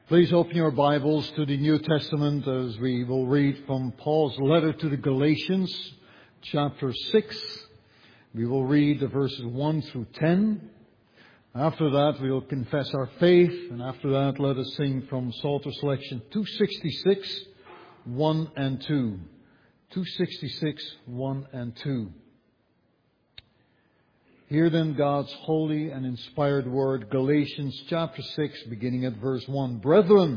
Please open your Bibles to the New Testament as we will read from Paul's letter to the Galatians, chapter 6. We will read the verses 1 through 10. After that, we will confess our faith, and after that, let us sing from Psalter Selection 266, 1 and 2. 266, 1 and 2. Hear then God's holy and inspired word, Galatians chapter 6, beginning at verse 1. Brethren,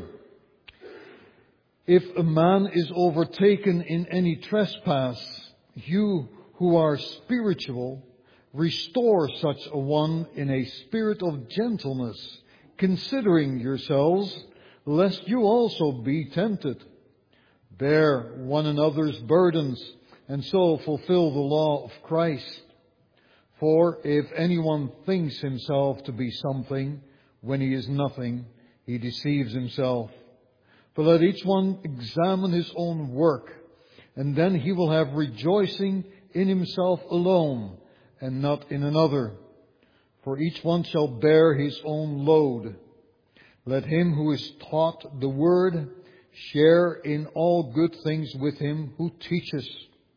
if a man is overtaken in any trespass, you who are spiritual, restore such a one in a spirit of gentleness, considering yourselves, lest you also be tempted. Bear one another's burdens, and so fulfill the law of Christ. For if anyone thinks himself to be something, when he is nothing, he deceives himself. But let each one examine his own work, and then he will have rejoicing in himself alone, and not in another. For each one shall bear his own load. Let him who is taught the word share in all good things with him who teaches.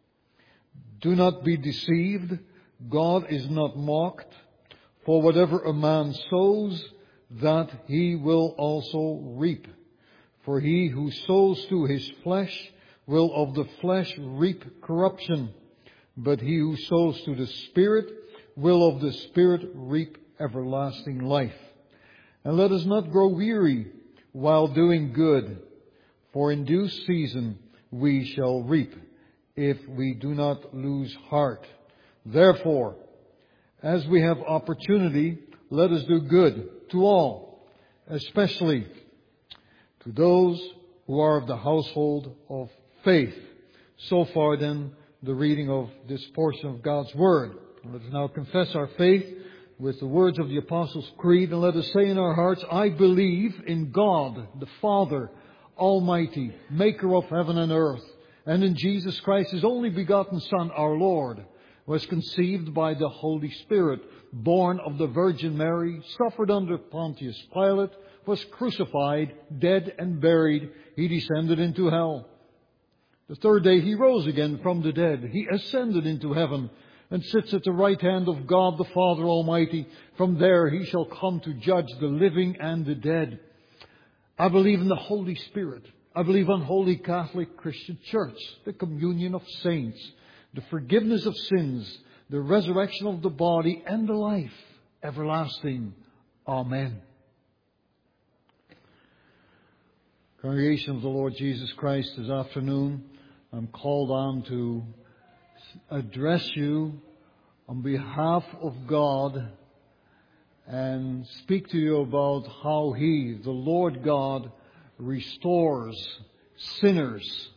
Do not be deceived. God is not mocked, for whatever a man sows, that he will also reap. For he who sows to his flesh will of the flesh reap corruption, but he who sows to the Spirit will of the Spirit reap everlasting life. And let us not grow weary while doing good, for in due season we shall reap, if we do not lose heart. Therefore, as we have opportunity, let us do good to all, especially to those who are of the household of faith. So far then, the reading of this portion of God's Word. Let us now confess our faith with the words of the Apostles' Creed, and let us say in our hearts, I believe in God, the Father, Almighty, Maker of heaven and earth, and in Jesus Christ, His only begotten Son, our Lord, was conceived by the Holy Spirit, born of the Virgin Mary, suffered under Pontius Pilate, was crucified, dead and buried. He descended into hell. The third day He rose again from the dead. He ascended into heaven and sits at the right hand of God the Father Almighty. From there He shall come to judge the living and the dead. I believe in the Holy Spirit. I believe on Holy Catholic Christian Church, the communion of saints, the forgiveness of sins, the resurrection of the body, and the life everlasting. Amen. Congregation of the Lord Jesus Christ, this afternoon I'm called on to address you on behalf of God and speak to you about how He, the Lord God, restores sinners.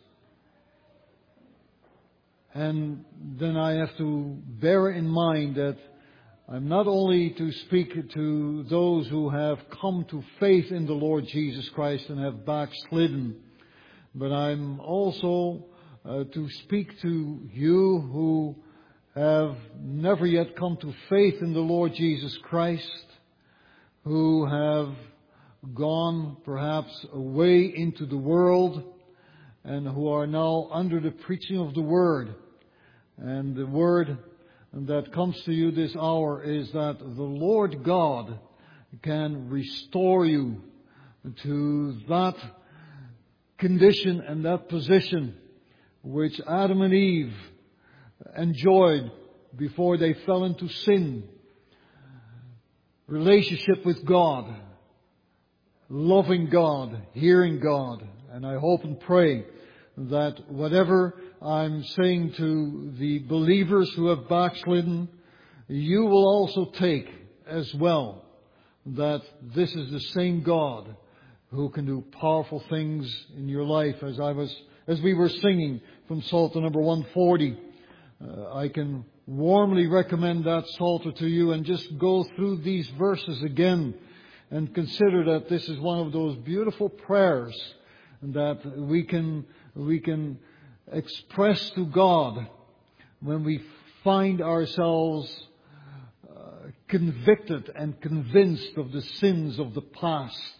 And then I have to bear in mind that I'm not only to speak to those who have come to faith in the Lord Jesus Christ and have backslidden, but I'm also to speak to you who have never yet come to faith in the Lord Jesus Christ, who have gone perhaps away into the world, and who are now under the preaching of the Word. And the word that comes to you this hour is that the Lord God can restore you to that condition and that position which Adam and Eve enjoyed before they fell into sin. Relationship with God, loving God, hearing God. And I hope and pray that whatever I'm saying to the believers who have backslidden, you will also take as well, that this is the same God who can do powerful things in your life. As we were singing from Psalter number 140, I can warmly recommend that Psalter to you, and just go through these verses again and consider that this is one of those beautiful prayers that we can express to God when we find ourselves convicted and convinced of the sins of the past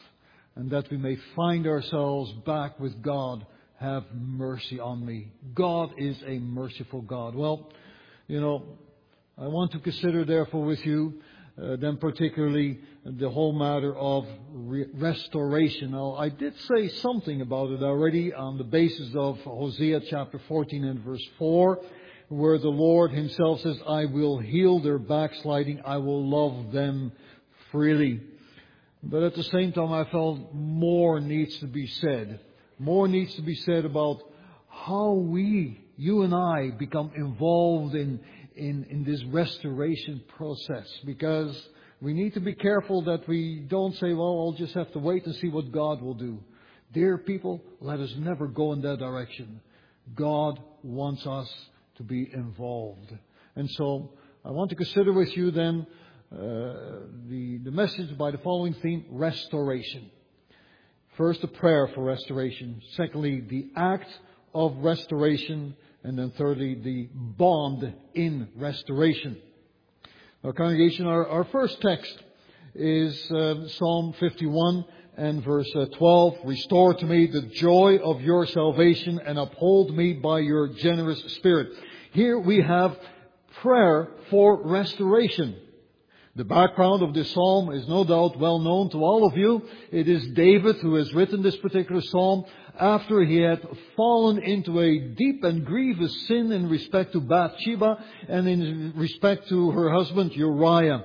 and that we may find ourselves back with God. Have mercy on me. God is a merciful God. Well, I want to consider therefore with you then particularly the whole matter of restoration. Now, I did say something about it already on the basis of Hosea chapter 14 and verse 4, where the Lord Himself says, I will heal their backsliding, I will love them freely. But at the same time, I felt more needs to be said. More needs to be said about how you and I, become involved in this restoration process. Because we need to be careful that we don't say, well, I'll just have to wait and see what God will do. Dear people, let us never go in that direction. God wants us to be involved. And so, I want to consider with you then the message by the following theme: restoration. First, a prayer for restoration. Secondly, the act of restoration. And then thirdly, the bond in restoration. Now, congregation, our first text is Psalm 51 and verse 12. Restore to me the joy of your salvation and uphold me by your generous spirit. Here we have prayer for restoration. The background of this psalm is no doubt well known to all of you. It is David who has written this particular psalm after he had fallen into a deep and grievous sin in respect to Bathsheba and in respect to her husband Uriah.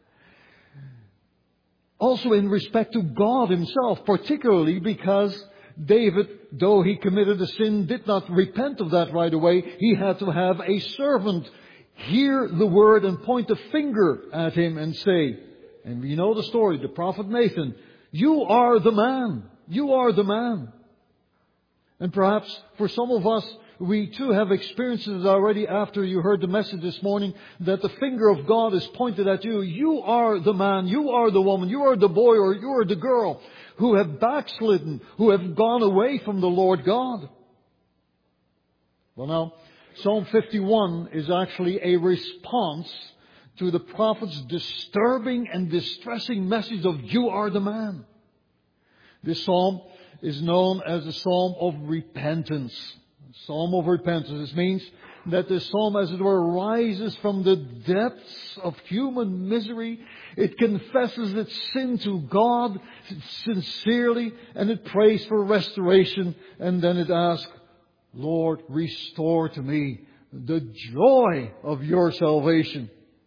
Also in respect to God Himself, particularly because David, though he committed a sin, did not repent of that right away. He had to have a servant hear the word and point a finger at him and say, and we know the story, the prophet Nathan, you are the man. You are the man. And perhaps for some of us, we too have experienced it already after you heard the message this morning, that the finger of God is pointed at you. You are the man, you are the woman, you are the boy or you are the girl who have backslidden, who have gone away from the Lord God. Well now, Psalm 51 is actually a response to the prophet's disturbing and distressing message of you are the man. This psalm is known as the Psalm of Repentance. Psalm of Repentance. This means that this psalm, as it were, rises from the depths of human misery. It confesses its sin to God sincerely, and it prays for restoration, and then it asks, Lord, restore to me the joy of your salvation.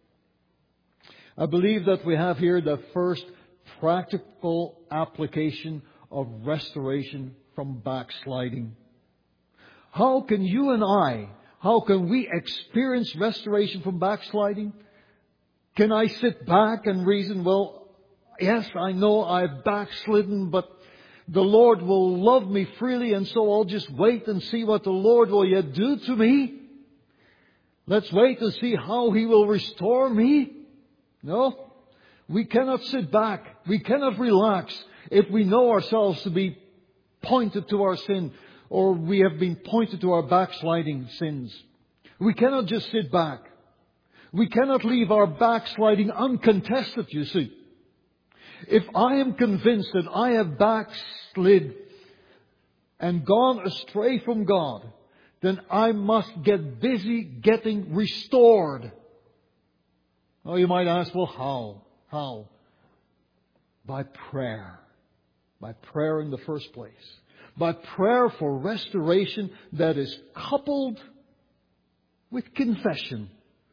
I believe that we have here the first practical application of restoration from backsliding. How can you and I, how can we experience restoration from backsliding? Can I sit back and reason, well, yes, I know I've backslidden, but the Lord will love me freely, and so I'll just wait and see what the Lord will yet do to me. Let's wait and see how He will restore me. No, we cannot sit back. We cannot relax if we know ourselves to be pointed to our sin, or we have been pointed to our backsliding sins. We cannot just sit back. We cannot leave our backsliding uncontested, you see. If I am convinced that I have backslid and gone astray from God, then I must get busy getting restored. Oh, you might ask, well, how? How? By prayer. By prayer in the first place. By prayer for restoration that is coupled with confession.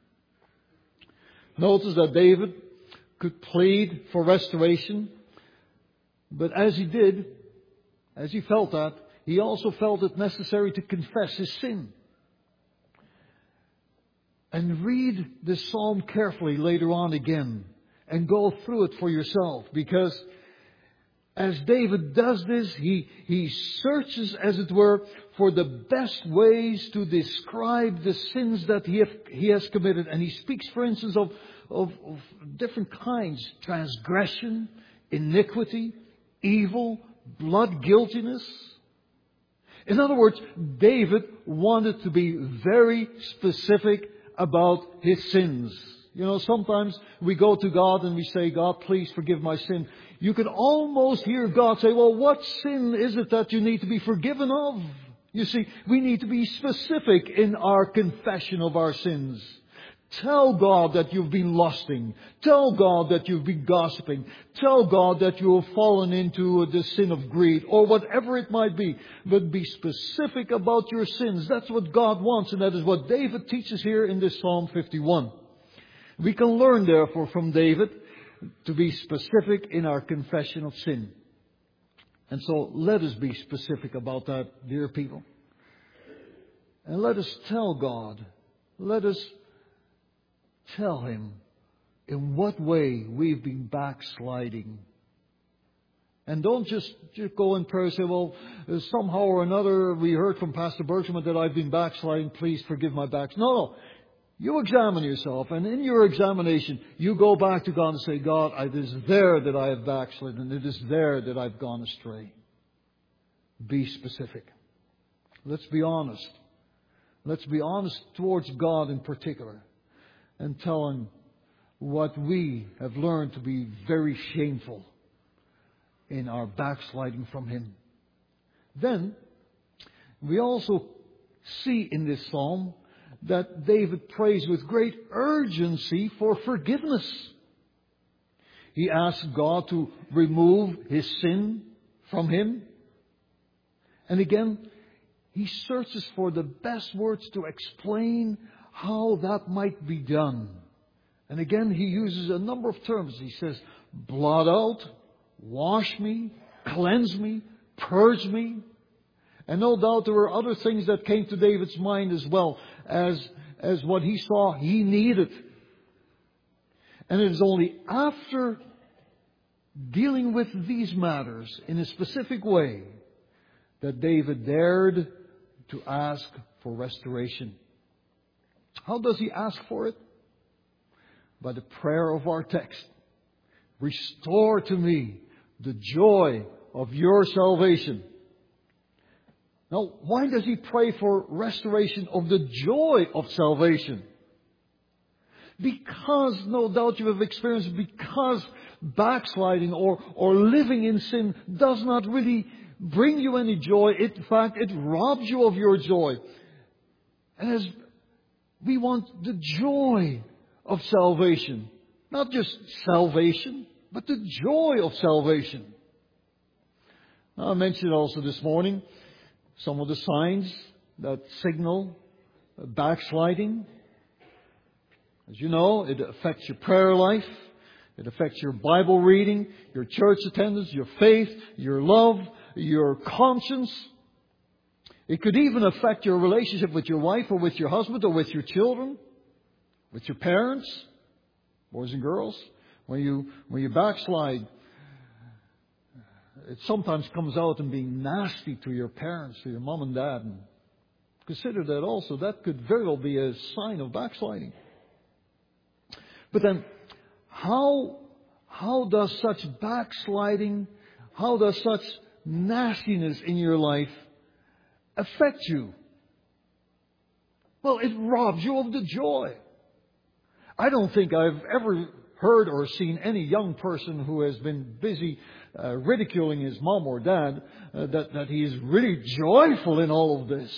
Notice that David could plead for restoration, but as he did, as he felt that, he also felt it necessary to confess his sin. And read this psalm carefully later on again and go through it for yourself, because as David does this, he searches, as it were, for the best ways to describe the sins that he has committed. And he speaks, for instance, of different kinds: transgression, iniquity, evil, blood guiltiness. In other words, David wanted to be very specific about his sins. You know, sometimes we go to God and we say, God, please forgive my sin. You can almost hear God say, well, what sin is it that you need to be forgiven of? You see, we need to be specific in our confession of our sins. Tell God that you've been lusting. Tell God that you've been gossiping. Tell God that you have fallen into the sin of greed or whatever it might be. But be specific about your sins. That's what God wants, and that is what David teaches here in this Psalm 51. We can learn, therefore, from David to be specific in our confession of sin. And so let us be specific about that, dear people. And let us tell God, let us tell Him in what way we've been backsliding. And don't just go in prayer and say, well, somehow or another we heard from Pastor Bergman that I've been backsliding. Please forgive my backs. No. You examine yourself, and in your examination, you go back to God and say, God, it is there that I have backslidden, and it is there that I've gone astray. Be specific. Let's be honest. Let's be honest towards God in particular, and tell Him what we have learned to be very shameful in our backsliding from Him. Then, we also see in this psalm that David prays with great urgency for forgiveness. He asks God to remove his sin from him. And again, he searches for the best words to explain how that might be done. And again, he uses a number of terms. He says, blot out, wash me, cleanse me, purge me. And no doubt there were other things that came to David's mind as well as what he saw he needed. And it is only after dealing with these matters in a specific way that David dared to ask for restoration. How does he ask for it? By the prayer of our text. Restore to me the joy of your salvation. Now, why does he pray for restoration of the joy of salvation? Because, no doubt you have experienced, because backsliding or living in sin does not really bring you any joy. In fact, it robs you of your joy. And as we want the joy of salvation, not just salvation, but the joy of salvation. Now, I mentioned also this morning some of the signs that signal backsliding. As you know, it affects your prayer life. It affects your Bible reading, your church attendance, your faith, your love, your conscience. It could even affect your relationship with your wife or with your husband or with your children, with your parents, boys and girls. When you backslide, it sometimes comes out in being nasty to your parents, to your mom and dad. And consider that also. That could very well be a sign of backsliding. But then, how does such backsliding, how does such nastiness in your life affect you? Well, it robs you of the joy. I don't think I've ever heard or seen any young person who has been busy ridiculing his mom or dad that he is really joyful in all of this.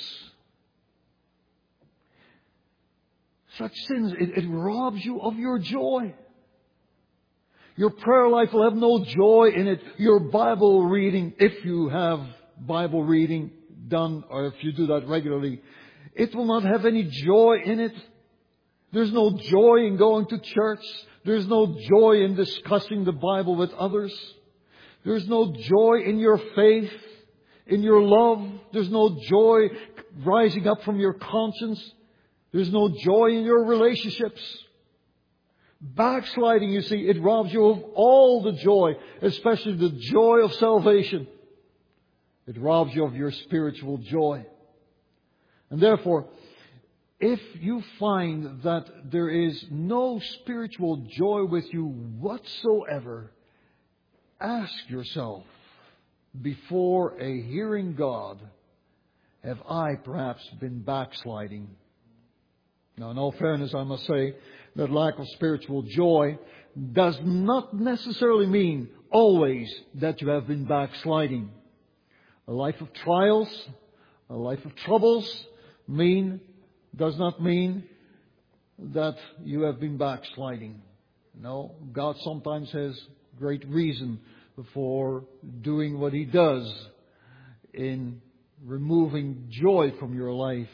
Such sins, it robs you of your joy. Your prayer life will have no joy in it. Your Bible reading, if you have Bible reading done or if you do that regularly, it will not have any joy in it. There's no joy in going to church. There's no joy in discussing the Bible with others. There's no joy in your faith, in your love. There's no joy rising up from your conscience. There's no joy in your relationships. Backsliding, you see, it robs you of all the joy, especially the joy of salvation. It robs you of your spiritual joy. And therefore, if you find that there is no spiritual joy with you whatsoever, ask yourself before a hearing God, have I perhaps been backsliding? Now, in all fairness, I must say that lack of spiritual joy does not necessarily mean always that you have been backsliding. A life of trials, a life of troubles does not mean that you have been backsliding. No, God sometimes has great reason for doing what He does in removing joy from your life.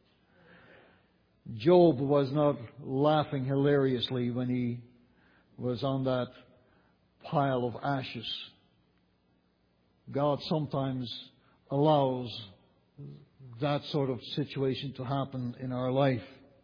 Job was not laughing hilariously when he was on that pile of ashes. God sometimes allows that sort of situation to happen in our life.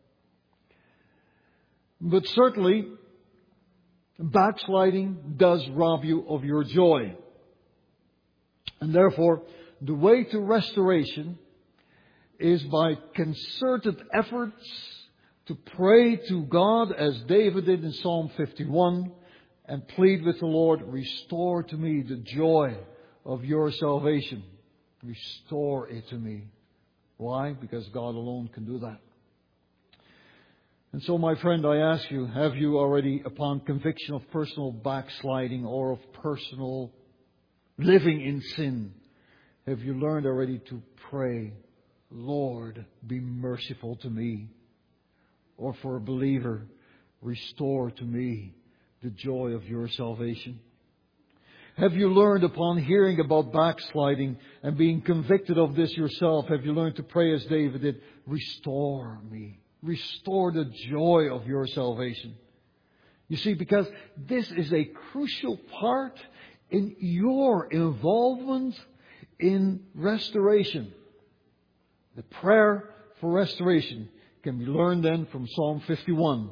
But certainly, backsliding does rob you of your joy. And therefore, the way to restoration is by concerted efforts to pray to God as David did in Psalm 51 and plead with the Lord, restore to me the joy of your salvation. Restore it to me. Why? Because God alone can do that. And so, my friend, I ask you, have you already, upon conviction of personal backsliding or of personal living in sin, have you learned already to pray, Lord, be merciful to me? Or for a believer, restore to me the joy of your salvation? Have you learned, upon hearing about backsliding and being convicted of this yourself, have you learned to pray as David did, restore me? Restore the joy of your salvation. You see, because this is a crucial part in your involvement in restoration. The prayer for restoration can be learned then from Psalm 51.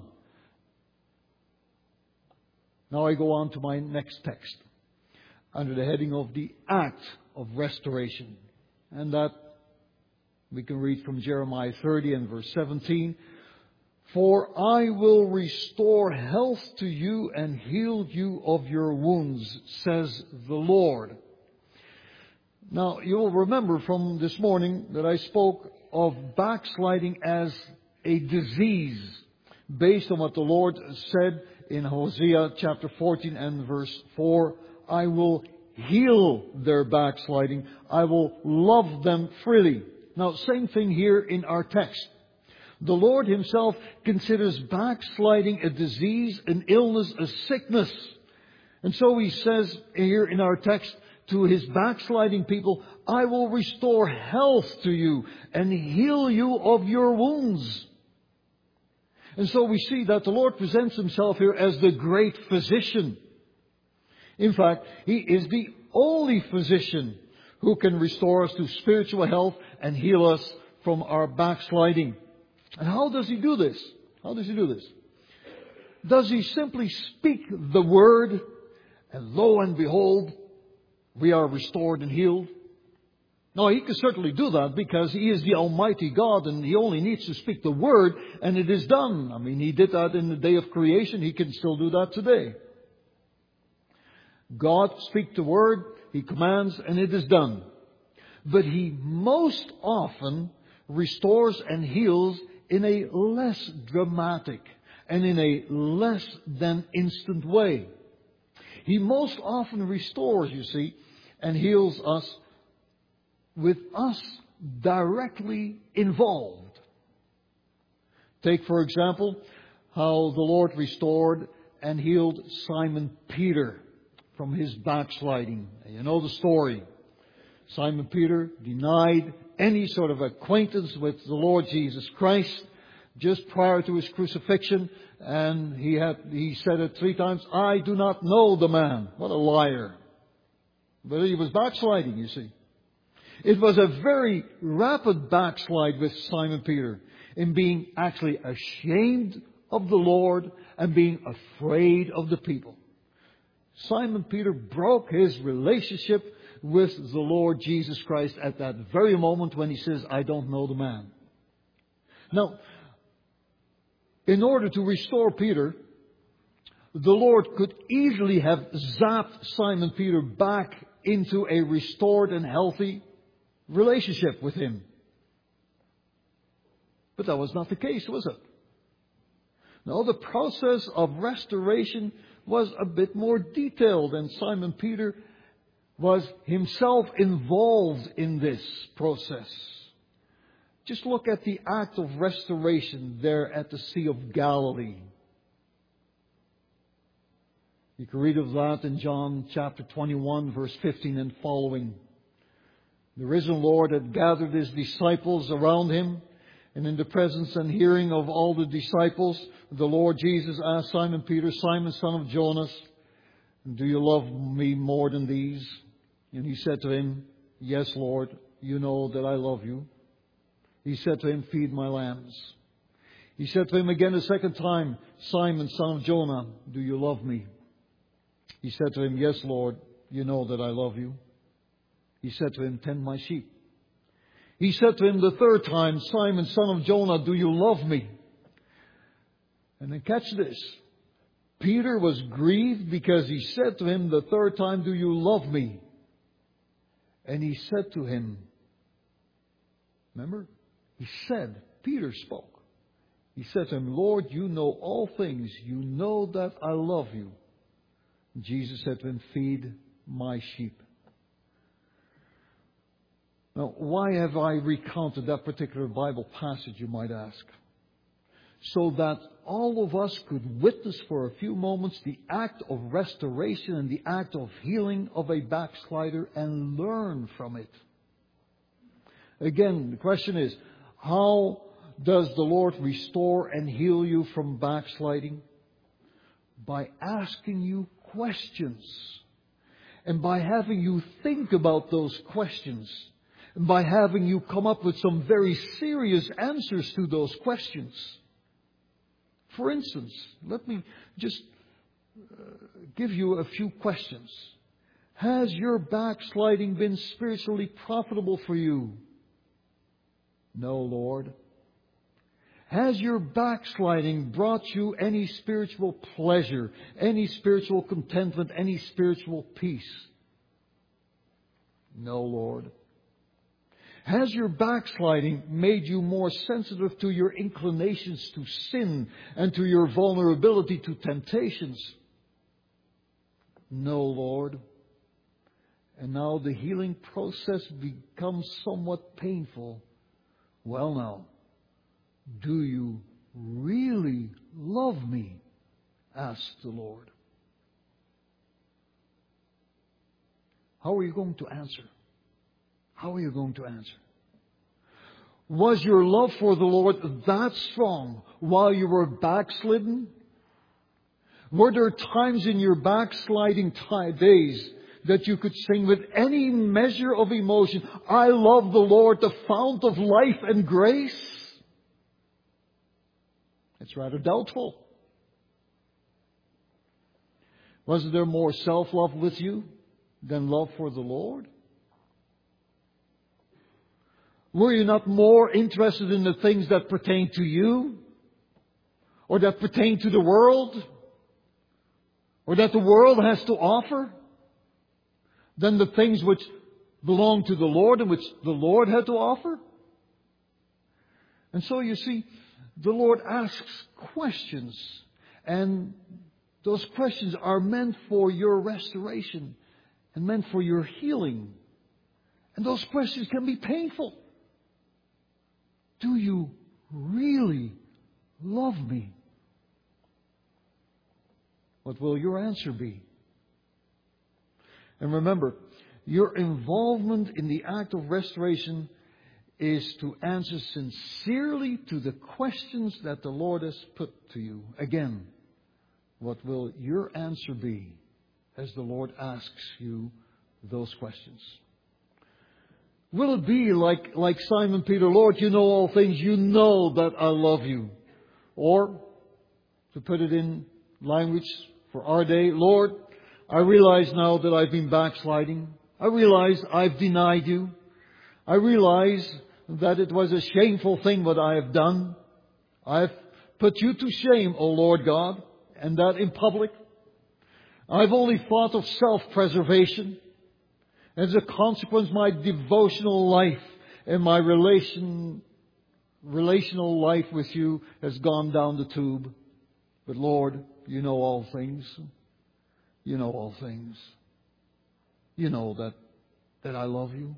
Now I go on to my next text under the heading of the act of restoration. And that we can read from Jeremiah 30 and verse 17. For I will restore health to you and heal you of your wounds, says the Lord. Now, you will remember from this morning that I spoke of backsliding as a disease based on what the Lord said in Hosea chapter 14 and verse 4. I will heal their backsliding. I will love them freely. Now, same thing here in our text. The Lord Himself considers backsliding a disease, an illness, a sickness. And so He says here in our text to His backsliding people, I will restore health to you and heal you of your wounds. And so we see that the Lord presents Himself here as the great physician. In fact, He is the only physician who can restore us to spiritual health and heal us from our backsliding. And how does He do this? How does He do this? Does He simply speak the word and lo and behold, we are restored and healed? No, He can certainly do that because He is the Almighty God and He only needs to speak the word and it is done. I mean, He did that in the day of creation. He can still do that today. God speaks the word, He commands, and it is done. But He most often restores and heals in a less dramatic and in a less than instant way. He most often restores, you see, and heals us with us directly involved. Take, for example, how the Lord restored and healed Simon Peter from his backsliding. You know the story. Simon Peter denied any sort of acquaintance with the Lord Jesus Christ just prior to His crucifixion. And he said it 3 times, I do not know the man. What a liar. But he was backsliding, you see. It was a very rapid backslide with Simon Peter in being actually ashamed of the Lord and being afraid of the people. Simon Peter broke his relationship with the Lord Jesus Christ at that very moment when he says, I don't know the man. Now, in order to restore Peter, the Lord could easily have zapped Simon Peter back into a restored and healthy relationship with Him. But that was not the case, was it? No, the process of restoration was a bit more detailed, and Simon Peter was himself involved in this process. Just look at the act of restoration there at the Sea of Galilee. You can read of that in John chapter 21, verse 15 and following. The risen Lord had gathered His disciples around Him, and in the presence and hearing of all the disciples, the Lord Jesus asked Simon Peter, Simon, son of Jonas, do you love me more than these? And he said to him, yes, Lord, you know that I love you. He said to him, feed my lambs. He said to him again a second time, Simon, son of Jonah, do you love me? He said to him, yes, Lord, you know that I love you. He said to him, tend my sheep. He said to him the third time, Simon, son of Jonah, do you love me? And then catch this. Peter was grieved because he said to him the third time, do you love me? And he said to him, remember? He said, Peter spoke. He said to him, Lord, you know all things. You know that I love you. Jesus said to him, feed my sheep. Now, why have I recounted that particular Bible passage, you might ask? So that all of us could witness for a few moments the act of restoration and the act of healing of a backslider and learn from it. Again, the question is, how does the Lord restore and heal you from backsliding? By asking you questions. And by having you think about those questions. And by having you come up with some very serious answers to those questions. For instance, let me just give you a few questions. Has your backsliding been spiritually profitable for you? No, Lord. Has your backsliding brought you any spiritual pleasure, any spiritual contentment, any spiritual peace? No, Lord. Has your backsliding made you more sensitive to your inclinations to sin and to your vulnerability to temptations? No, Lord. And now the healing process becomes somewhat painful. Well now, do you really love me? Asked the Lord. How are you going to answer? How are you going to answer? Was your love for the Lord that strong while you were backslidden? Were there times in your backsliding days that you could sing with any measure of emotion, I love the Lord, the fount of life and grace? It's rather doubtful. Was there more self-love with you than love for the Lord? Were you not more interested in the things that pertain to you? Or that pertain to the world? Or that the world has to offer? Than the things which belong to the Lord and which the Lord had to offer? And so you see, the Lord asks questions. And those questions are meant for your restoration and meant for your healing. And those questions can be painful. Do you really love me? What will your answer be? And remember, your involvement in the act of restoration is to answer sincerely to the questions that the Lord has put to you. Again, what will your answer be as the Lord asks you those questions? Will it be like Simon Peter, Lord, you know all things, you know that I love you? Or, to put it in language for our day, Lord, I realize now that I've been backsliding. I realize I've denied you. I realize that it was a shameful thing what I have done. I've put you to shame, O Lord God, and that in public. I've only thought of self-preservation. As a consequence, my devotional life and my relational life with you has gone down the tube. But Lord, you know all things. You know all things. You know that I love you.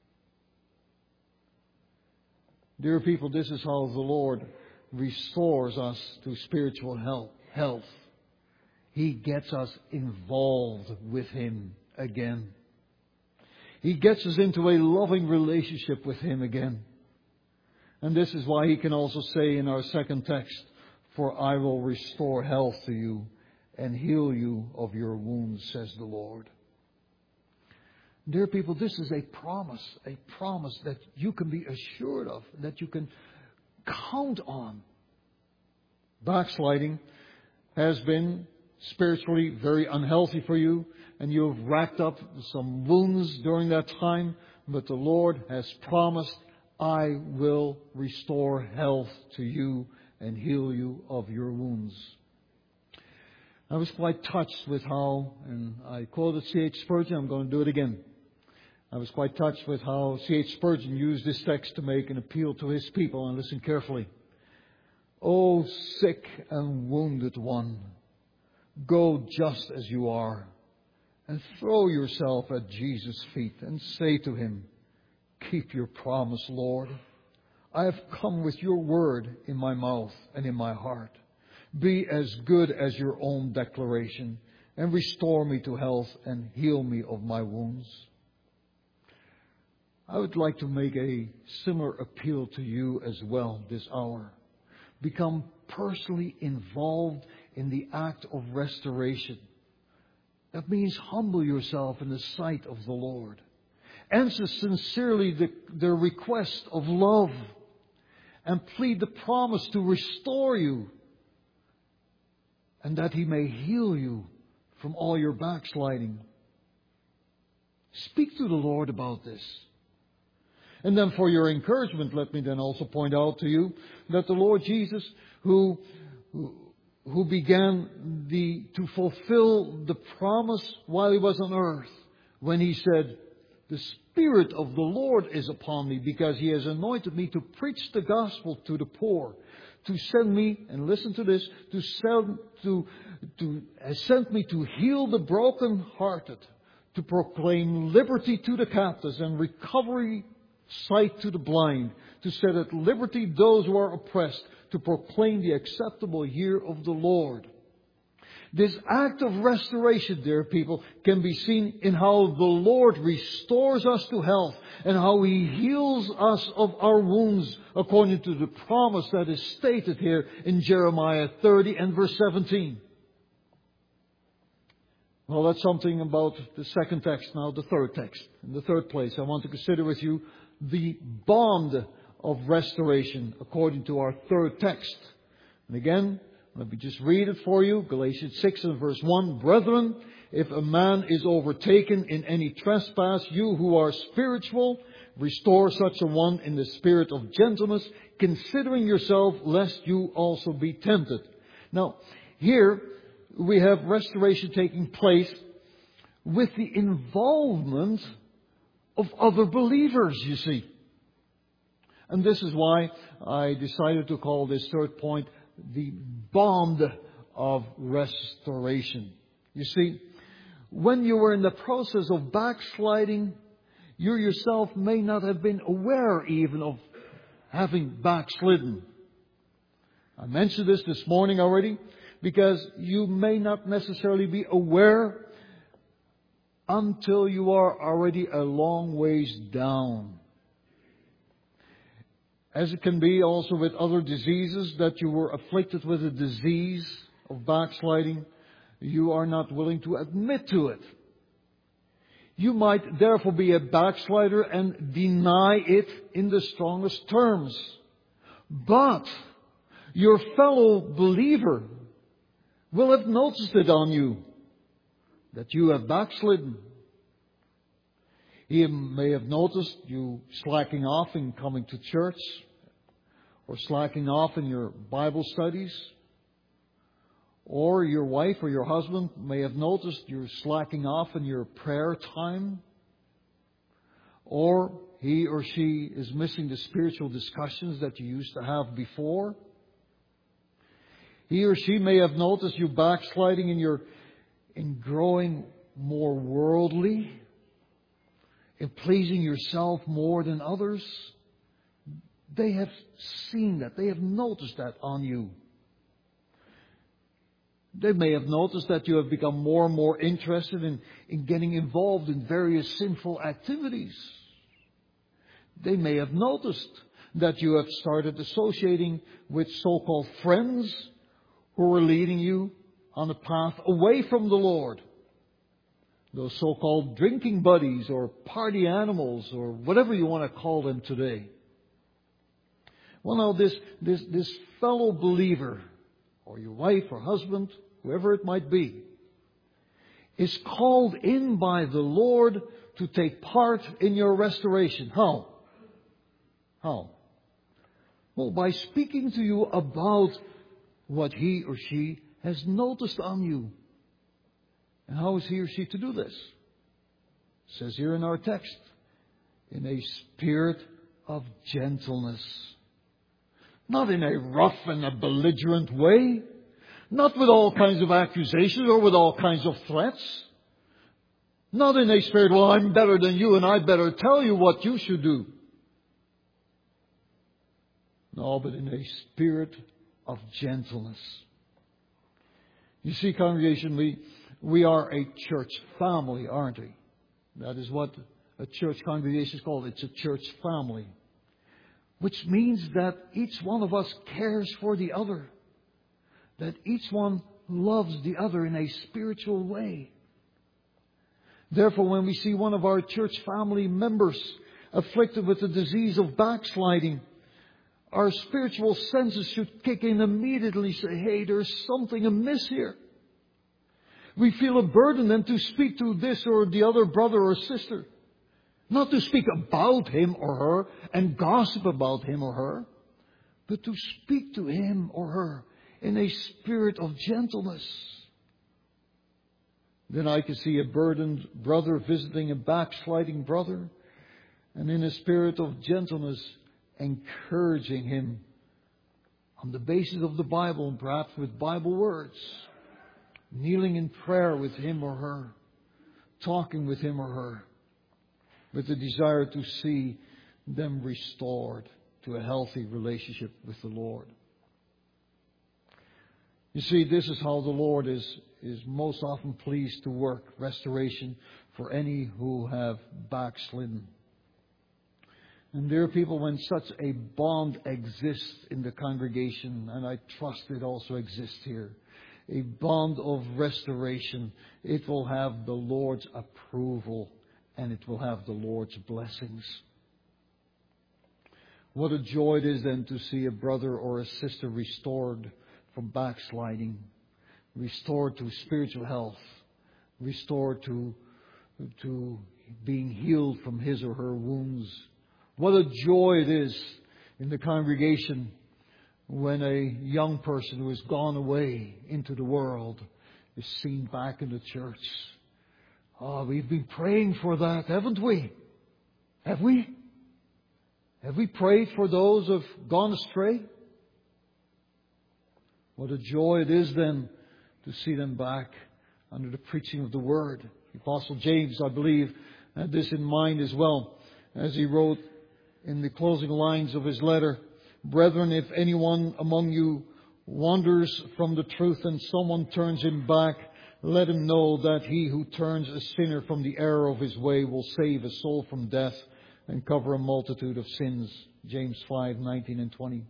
Dear people, this is how the Lord restores us to spiritual health. He gets us involved with Him again. He gets us into a loving relationship with Him again. And this is why He can also say in our second text, "For I will restore health to you and heal you of your wounds, says the Lord." Dear people, this is a promise that you can be assured of, that you can count on. Backsliding has been spiritually very unhealthy for you, and you have racked up some wounds during that time, but the Lord has promised, "I will restore health to you and heal you of your wounds." I was quite touched with how, and I quoted C.H. Spurgeon, I'm going to do it again. I was quite touched with how C.H. Spurgeon used this text to make an appeal to his people, and listen carefully. "O sick and wounded one, go just as you are, and throw yourself at Jesus' feet and say to Him, 'Keep your promise, Lord. I have come with your word in my mouth and in my heart. Be as good as your own declaration, and restore me to health and heal me of my wounds.'" I would like to make a similar appeal to you as well this hour. Become personally involved in the act of restoration. That means humble yourself in the sight of the Lord. Answer sincerely the request of love, and plead the promise to restore you, and that He may heal you from all your backsliding. Speak to the Lord about this. And then for your encouragement, let me then also point out to you that the Lord Jesus, who began to fulfill the promise while He was on earth, when He said, "The Spirit of the Lord is upon me, because He has anointed me to preach the gospel to the poor, to send me," and listen to this, has sent me to heal the brokenhearted, to proclaim liberty to the captives and recovery sight to the blind, to set at liberty those who are oppressed, to proclaim the acceptable year of the Lord. This act of restoration, dear people, can be seen in how the Lord restores us to health and how He heals us of our wounds, according to the promise that is stated here in Jeremiah 30 and verse 17. Well, that's something about the second text. Now the third text. In the third place, I want to consider with you the bond of restoration according to our third text. And again, let me just read it for you. Galatians 6 and verse 1. "Brethren, if a man is overtaken in any trespass, you who are spiritual, restore such a one in the spirit of gentleness, considering yourself, lest you also be tempted." Now, here we have restoration taking place with the involvement of other believers, you see. And this is why I decided to call this third point the bond of restoration. You see, when you were in the process of backsliding, you yourself may not have been aware even of having backslidden. I mentioned this morning already, because you may not necessarily be aware until you are already a long ways down. As it can be also with other diseases, that you were afflicted with a disease of backsliding, you are not willing to admit to it. You might therefore be a backslider and deny it in the strongest terms. But your fellow believer will have noticed it on you, that you have backslidden. He may have noticed you slacking off in coming to church, or slacking off in your Bible studies. Or your wife or your husband may have noticed you're slacking off in your prayer time. Or he or she is missing the spiritual discussions that you used to have before. He or she may have noticed you backsliding in growing more worldly, in pleasing yourself more than others. They have seen that. They have noticed that on you. They may have noticed that you have become more and more interested in getting involved in various sinful activities. They may have noticed that you have started associating with so-called friends who are leading you on a path away from the Lord. Those so-called drinking buddies or party animals or whatever you want to call them today. Well, now this fellow believer, or your wife or husband, whoever it might be, is called in by the Lord to take part in your restoration. How? How? Well, by speaking to you about what he or she has noticed on you. And how is he or she to do this? It says here in our text, in a spirit of gentleness. Not in a rough and a belligerent way. Not with all kinds of accusations or with all kinds of threats. Not in a spirit, well, I'm better than you and I'd better tell you what you should do. No, but in a spirit of gentleness. You see, congregation, we are a church family, aren't we? That is what a church congregation is called. It's a church family. Which means that each one of us cares for the other. That each one loves the other in a spiritual way. Therefore, when we see one of our church family members afflicted with the disease of backsliding, our spiritual senses should kick in immediately and say, hey, there's something amiss here. We feel a burden then to speak to this or the other brother or sister. Not to speak about him or her and gossip about him or her, but to speak to him or her in a spirit of gentleness. Then I can see a burdened brother visiting a backsliding brother, and in a spirit of gentleness encouraging him on the basis of the Bible and perhaps with Bible words, kneeling in prayer with him or her, talking with him or her, with the desire to see them restored to a healthy relationship with the Lord. You see, this is how the Lord is most often pleased to work restoration for any who have backslidden. And dear people, when such a bond exists in the congregation, and I trust it also exists here, a bond of restoration, it will have the Lord's approval and it will have the Lord's blessings. What a joy it is then to see a brother or a sister restored from backsliding, restored to spiritual health, restored to being healed from his or her wounds. What a joy it is in the congregation when a young person who has gone away into the world is seen back in the church. Oh, we've been praying for that, haven't we? Have we? Have we prayed for those who have gone astray? What a joy it is then to see them back under the preaching of the Word. The Apostle James, I believe, had this in mind as well, as he wrote in the closing lines of his letter, "Brethren, if anyone among you wanders from the truth and someone turns him back, let him know that he who turns a sinner from the error of his way will save a soul from death and cover a multitude of sins." James 5:19 and 20.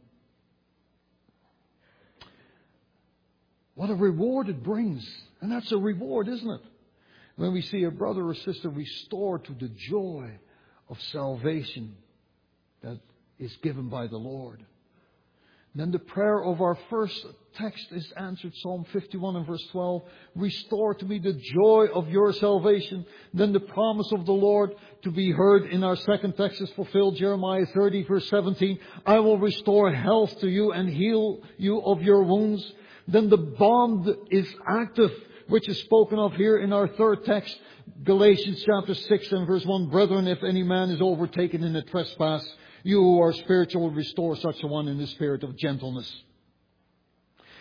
What a reward it brings. And that's a reward, isn't it? When we see a brother or sister restored to the joy of salvation that is given by the Lord. Then the prayer of our first text is answered, Psalm 51 and verse 12. Restore to me the joy of your salvation. Then the promise of the Lord to be heard in our second text is fulfilled. Jeremiah 30 verse 17. I will restore health to you and heal you of your wounds. Then the bond is active, which is spoken of here in our third text, Galatians chapter 6 and verse 1. Brethren, if any man is overtaken in a trespass, you who are spiritual, restore such a one in the spirit of gentleness.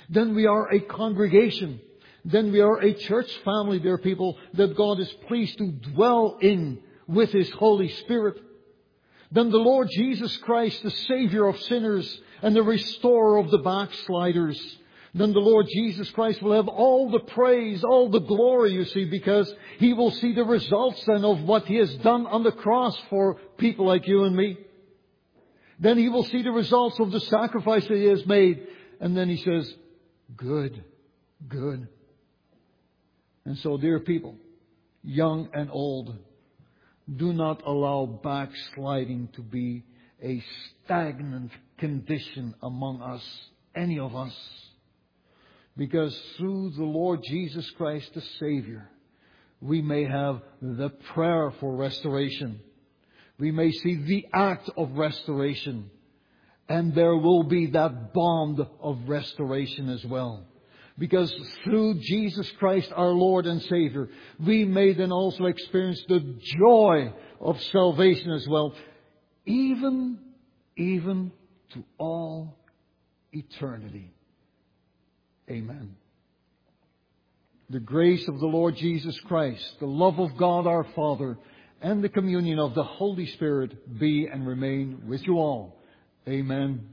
then we are a congregation. Then we are a church family, dear people, that God is pleased to dwell in with His Holy Spirit. Then the Lord Jesus Christ, the Savior of sinners and the Restorer of the backsliders. Then the Lord Jesus Christ will have all the praise, all the glory, you see, because He will see the results then of what He has done on the cross for people like you and me. Then He will see the results of the sacrifice that He has made. And then He says, good, good. And so, dear people, young and old, do not allow backsliding to be a stagnant condition among us, any of us. Because through the Lord Jesus Christ, the Savior, we may have the prayer for restoration. We may see the act of restoration. And there will be that bond of restoration as well. Because through Jesus Christ, our Lord and Savior, we may then also experience the joy of salvation as well. Even to all eternity. Amen. The grace of the Lord Jesus Christ, the love of God our Father, and the communion of the Holy Spirit be and remain with you all. Amen.